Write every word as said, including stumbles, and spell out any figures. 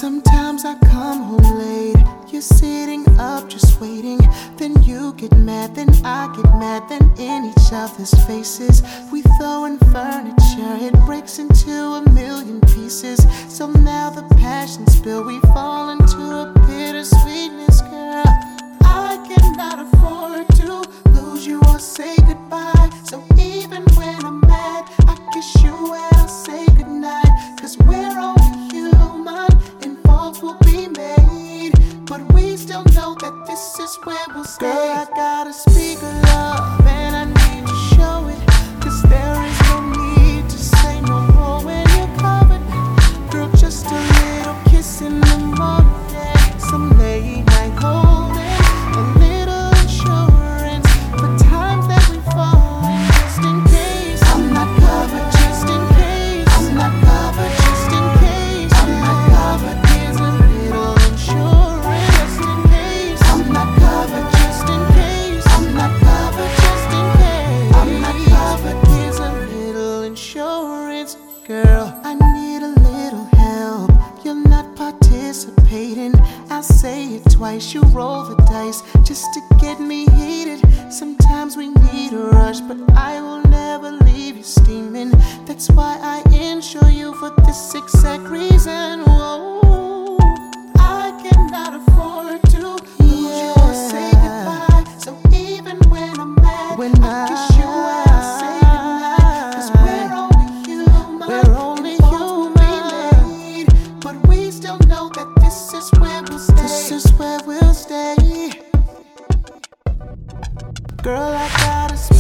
Sometimes I come home late, you're sitting up just waiting. Then you get mad, then I get mad, then in each other's faces we throw in furniture, it breaks into a million pieces. So now the passion spill, we fall into a bittersweetness, girl. I cannot afford to lose you or say goodbye. So even when I'm mad, I kiss you and I say goodnight. Cause we're only human and faults will be made, but we still know that this is where we'll stay. Girl, I gotta speak of love and I need to show it. Cause there is no need to say no more when you're covered. Girl, just a little kiss in the morning, some late night holding, a little insurance for times that we fall in. Just in case I'm not covered, just in case I'm not covered, just in case I'm not covered. Here's a little insurance, just in case I'm not covered, just in case I'm not covered, just in case I'm not covered. Here's a little insurance, girl. I need a little help, you're not participating. I'll say it twice, you roll the dice just to get me heated. Sometimes we need a rush, but I will never leave you steaming. That's why I insure you for this exact reason. Whoa, I cannot afford to lose you or say goodbye. So even when I'm mad, when I kiss you and I say goodnight. Cause we're only human, we're only human, but we still know that this is where we'll stay. This is where we'll stay. Girl, I gotta